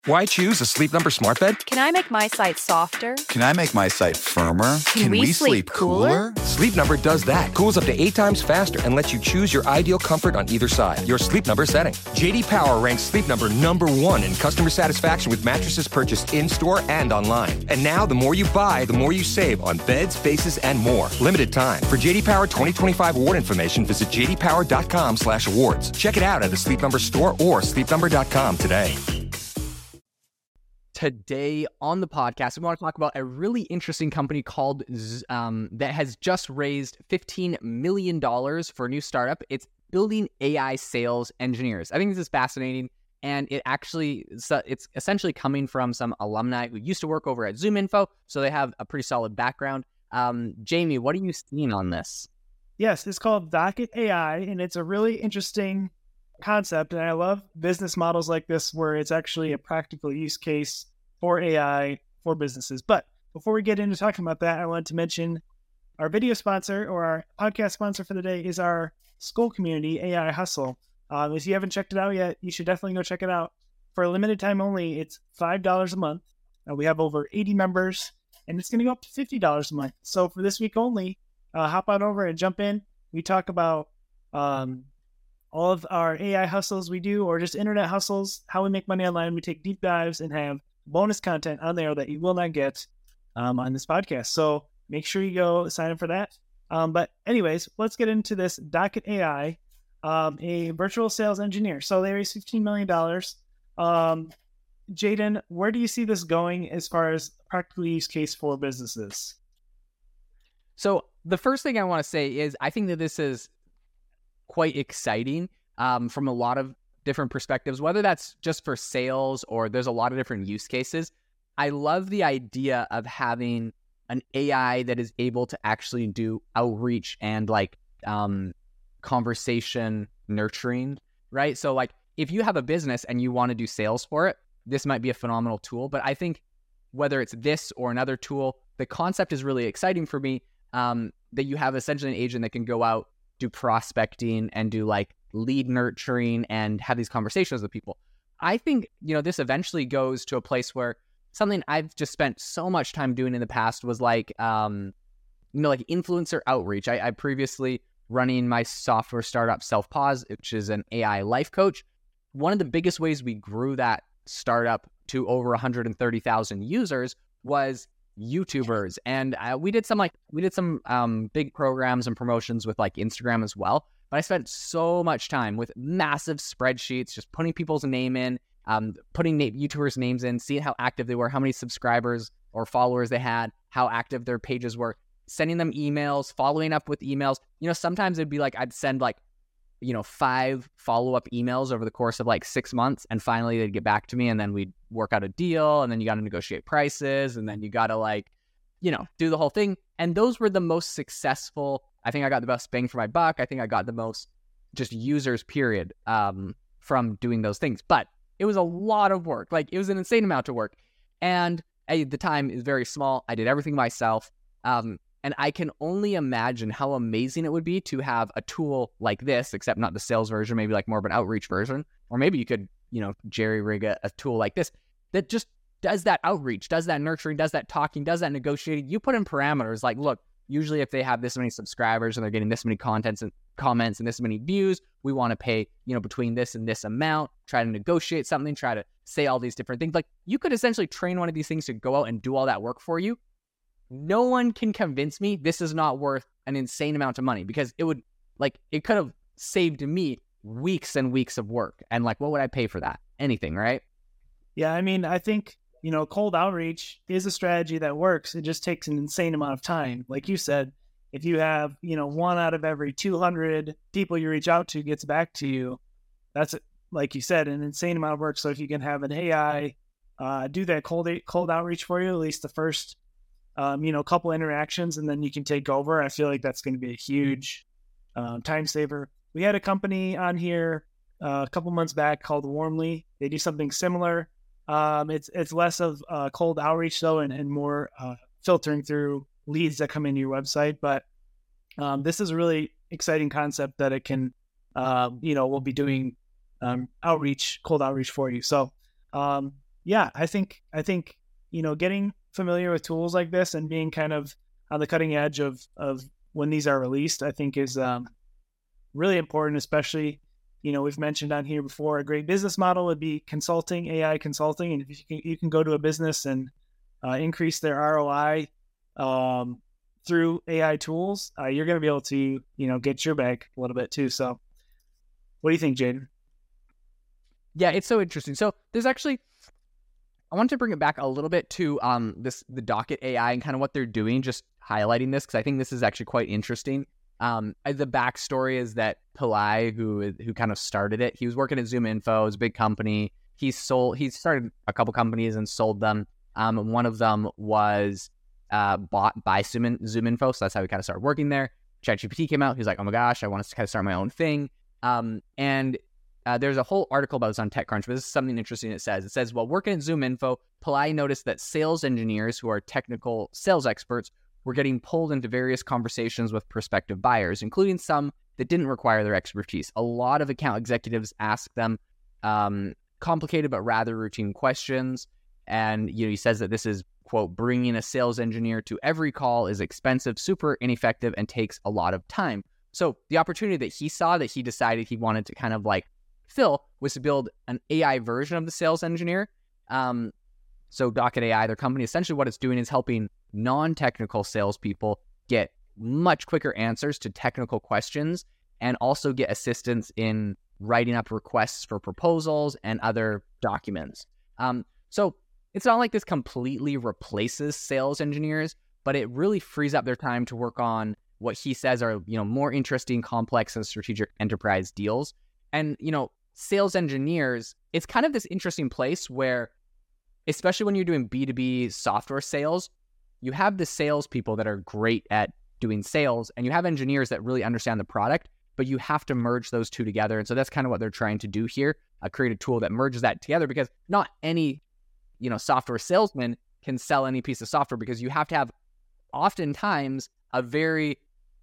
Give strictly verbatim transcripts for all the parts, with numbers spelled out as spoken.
Why choose a Sleep Number smart bed? Can I make my site softer? Can I make my site firmer? Can, Can we, we sleep, sleep cooler? cooler? Sleep Number does that. Cools up to eight times faster and lets you choose your ideal comfort on either side. Your Sleep Number setting. J D Power ranks Sleep Number number one in customer satisfaction with mattresses purchased in-store and online. And now, the more you buy, the more you save on beds, bases, and more. Limited time. For J D Power twenty twenty-five award information, visit j d power dot com slash awards. Check it out at a Sleep Number store or sleep number dot com today. Today on the podcast, we want to talk about a really interesting company called um, that has just raised fifteen million dollars for a new startup. It's building A I sales engineers. I think this is fascinating, and it actually it's essentially coming from some alumni who used to work over at ZoomInfo, so they have a pretty solid background. Um, Jamie, what are you seeing on this? Yes, it's called Docket A I, and it's a really interesting concept, and I love business models like this where it's actually a practical use case for A I for businesses. But before we get into talking about that, I wanted to mention our video sponsor or our podcast sponsor for the day is our school community, A I Hustle. Um, if you haven't checked it out yet, you should definitely go check it out. For a limited time only, it's five dollars a month. Uh, we have over eighty members, and it's going to go up to fifty dollars a month. So for this week only, uh, hop on over and jump in. We talk about um, all of our A I hustles we do, or just internet hustles, how we make money online. We take deep dives and have bonus content on there that you will not get um, on this podcast. So make sure you go sign up for that. Um, but anyways, let's get into this Docket A I, um, a virtual sales engineer. So they raised fifteen million dollars. Um, Jaden, where do you see this going as far as practical use case for businesses? So the first thing I want to say is I think that this is quite exciting um, from a lot of different perspectives, whether that's just for sales or there's a lot of different use cases. I love the idea of having an A I that is able to actually do outreach and like um, conversation nurturing, right? So like if you have a business and you want to do sales for it, this might be a phenomenal tool. But I think whether it's this or another tool, the concept is really exciting for me, um, that you have essentially an agent that can go out, do prospecting and do like lead nurturing and have these conversations with people. I think, you know, this eventually goes to a place where something I've just spent so much time doing in the past was like, um, you know, like influencer outreach. I, I previously running my software startup Self-Pause, which is an A I life coach. One of the biggest ways we grew that startup to over one hundred thirty thousand users was YouTubers. And uh, we did some like, we did some um, big programs and promotions with like Instagram as well. But I spent so much time with massive spreadsheets, just putting people's name in, um, putting na- YouTubers' names in, seeing how active they were, how many subscribers or followers they had, how active their pages were, sending them emails, following up with emails. You know, sometimes it'd be like I'd send like, you know, five follow-up emails over the course of like six months. And finally they'd get back to me and then we'd work out a deal. And then you got to negotiate prices. And then you got to like, you know, do the whole thing. And those were the most successful. I think I got the best bang for my buck. I think I got the most just users, period, um, from doing those things. But it was a lot of work. Like, it was an insane amount of work. And at the time is very small. I did everything myself. Um, and I can only imagine how amazing it would be to have a tool like this, except not the sales version, maybe like more of an outreach version. Or maybe you could, you know, jerry rig a, a tool like this that just does that outreach, does that nurturing, does that talking, does that negotiating. You put in parameters like, look, usually if they have this many subscribers and they're getting this many contents and comments and this many views, we want to pay, you know, between this and this amount, try to negotiate something, try to say all these different things. Like, you could essentially train one of these things to go out and do all that work for you. No one can convince me this is not worth an insane amount of money, because it would, like, it could have saved me weeks and weeks of work. And like, what would I pay for that? Anything, right? Yeah, I mean, I think, you know, cold outreach is a strategy that works. It just takes an insane amount of time. Like you said, if you have, you know, one out of every two hundred people you reach out to gets back to you, that's, like you said, an insane amount of work. So if you can have an A I uh, do that cold cold outreach for you, at least the first, um, you know, couple interactions, and then you can take over, I feel like that's going to be a huge um, time saver. We had a company on here uh, a couple months back called Warmly. They do something similar. Um, it's it's less of uh, cold outreach though, and, and more uh, filtering through leads that come into your website. But um, this is a really exciting concept that it can, uh, you know, we'll be doing um, outreach, cold outreach for you. So um, yeah, I think I think you know getting familiar with tools like this and being kind of on the cutting edge of of when these are released, I think is um, really important. Especially, you know, we've mentioned on here before, a great business model would be consulting, A I consulting, and if you can, you can go to a business and uh, increase their R O I um, through A I tools, uh, you're going to be able to, you know, get your bag a little bit too. So, what do you think, Jaden? Yeah, it's so interesting. So there's actually, I want to bring it back a little bit to um this the Docket A I and kind of what they're doing, just highlighting this because I think this is actually quite interesting. Um, the backstory is that Pillai, who who kind of started it, he was working at ZoomInfo, it's a big company. He sold, he started a couple companies and sold them. Um, one of them was uh bought by Zoom ZoomInfo, so that's how he kind of started working there. ChatGPT came out. He was like, oh my gosh, I want to kind of start my own thing. Um, and Uh, there's a whole article about this on TechCrunch, but this is something interesting it says. It says, while working at ZoomInfo, Pillai noticed that sales engineers who are technical sales experts were getting pulled into various conversations with prospective buyers, including some that didn't require their expertise. A lot of account executives ask them um, complicated but rather routine questions. And you know, he says that this is, quote, bringing a sales engineer to every call is expensive, super ineffective, and takes a lot of time. So the opportunity that he saw, that he decided he wanted to kind of like Phil, was to build an A I version of the sales engineer. Um, so Docket A I, their company, essentially what it's doing is helping non-technical salespeople get much quicker answers to technical questions and also get assistance in writing up requests for proposals and other documents. Um, so it's not like this completely replaces sales engineers, but it really frees up their time to work on what he says are, you know, more interesting, complex, and strategic enterprise deals. And, you know, sales engineers, it's kind of this interesting place where, especially when you're doing B two B software sales, you have the salespeople that are great at doing sales, and you have engineers that really understand the product, but you have to merge those two together. And so that's kind of what they're trying to do here, uh, create a tool that merges that together, because not any, you know, software salesman can sell any piece of software, because you have to have oftentimes a very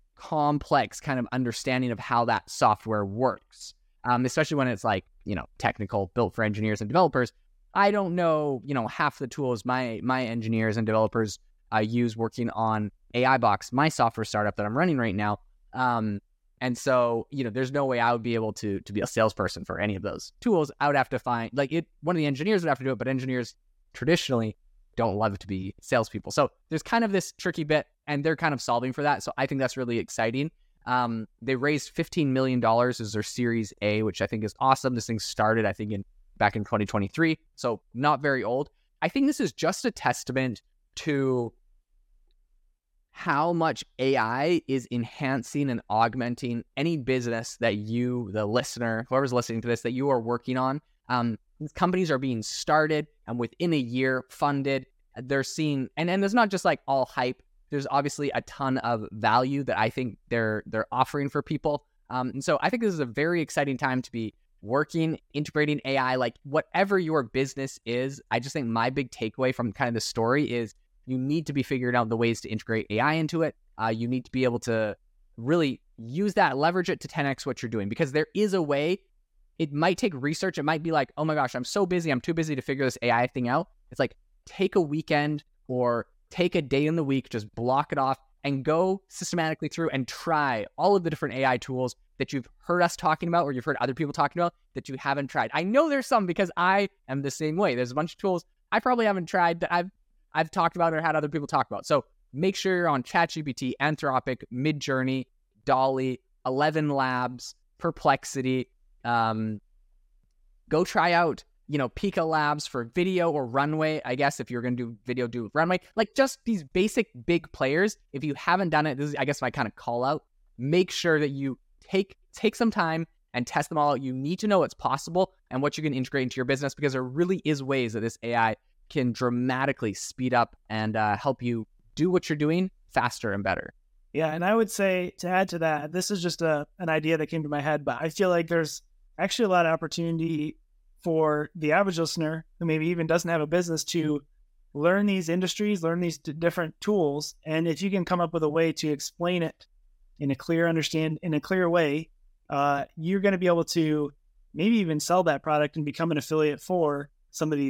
complex kind of understanding of how that software works. Um, especially when it's like, you know, technical, built for engineers and developers. I don't know, you know, half the tools my my engineers and developers uh, use working on AIbox, my software startup that I'm running right now. Um, and so, you know, there's no way I would be able to to be a salesperson for any of those tools. I would have to find, like, it. One of the engineers would have to do it, but engineers traditionally don't love to be salespeople. So there's kind of this tricky bit, and they're kind of solving for that. So I think that's really exciting. Um, they raised fifteen million dollars as their Series A, which I think is awesome. This thing started, I think, in back in twenty twenty-three, so not very old. I think this is just a testament to how much A I is enhancing and augmenting any business that you, the listener, whoever's listening to this, that you are working on. Um, these companies are being started and within a year funded. They're seeing, and, and there's not just like all hype. There's obviously a ton of value that I think they're they're offering for people. Um, and so I think this is a very exciting time to be working, integrating A I, like whatever your business is. I just think my big takeaway from kind of the story is you need to be figuring out the ways to integrate A I into it. Uh, you need to be able to really use that, leverage it to ten x what you're doing, because there is a way. It might take research. It might be like, oh my gosh, I'm so busy. I'm too busy to figure this A I thing out. It's like, take a weekend or take a day in the week, just block it off and go systematically through and try all of the different A I tools that you've heard us talking about or you've heard other people talking about that you haven't tried. I know there's some, because I am the same way. There's a bunch of tools I probably haven't tried that I've I've talked about or had other people talk about. So make sure you're on ChatGPT, Anthropic, Midjourney, Dolly, Eleven Labs, Perplexity. Um, go try out, you know, Pika Labs for video, or Runway, I guess, if you're going to do video, do Runway. Like, just these basic big players. If you haven't done it, this is, I guess, my kind of call out. Make sure that you take take some time and test them all out. You need to know what's possible and what you can integrate into your business, because there really is ways that this A I can dramatically speed up and uh, help you do what you're doing faster and better. Yeah, and I would say, to add to that, this is just a an idea that came to my head, but I feel like there's actually a lot of opportunity for the average listener who maybe even doesn't have a business to learn these industries, learn these d- different tools. And if you can come up with a way to explain it in a clear understand, in a clear way, uh, you're going to be able to maybe even sell that product and become an affiliate for some of these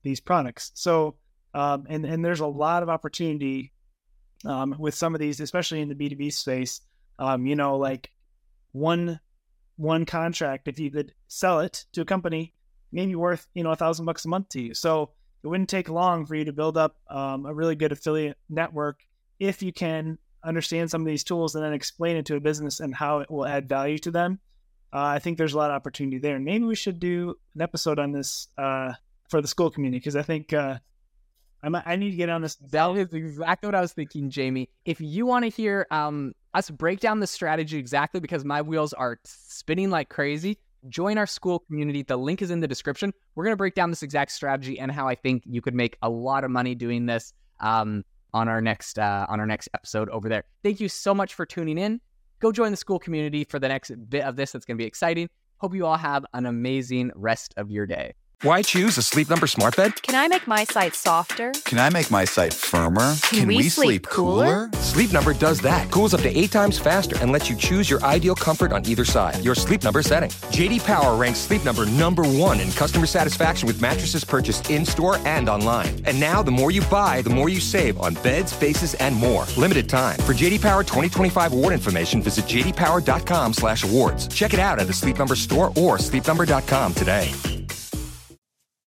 these products. So, um, and, and there's a lot of opportunity um, with some of these, especially in the B two B space. Um, you know, like one, one contract, if you could sell it to a company, maybe worth, you know, a thousand bucks a month to you. So it wouldn't take long for you to build up um, a really good affiliate network if you can understand some of these tools and then explain it to a business and how it will add value to them. Uh, I think there's a lot of opportunity there. And maybe we should do an episode on this uh, for the school community, because I think uh, I'm, I need to get on this. That is exactly what I was thinking, Jamie. If you want to hear um, us break down the strategy exactly, because my wheels are spinning like crazy, join our school community. The link is in the description. We're going to break down this exact strategy and how I think you could make a lot of money doing this um, on our next uh, on our next episode over there. Thank you so much for tuning in. Go join the school community for the next bit of this. That's going to be exciting. Hope you all have an amazing rest of your day. Why choose a Sleep Number smart bed? Can I make my site softer? Can I make my site firmer? Can we sleep cooler? Sleep Number does that. Cools up to eight times faster and lets you choose your ideal comfort on either side. Your Sleep Number setting. J D Power ranks Sleep Number number one in customer satisfaction with mattresses purchased in-store and online. And now, the more you buy, the more you save on beds, bases, and more. Limited time. For J D Power twenty twenty-five award information, visit j d power dot com slash awards. Check it out at the Sleep Number store or sleep number dot com today.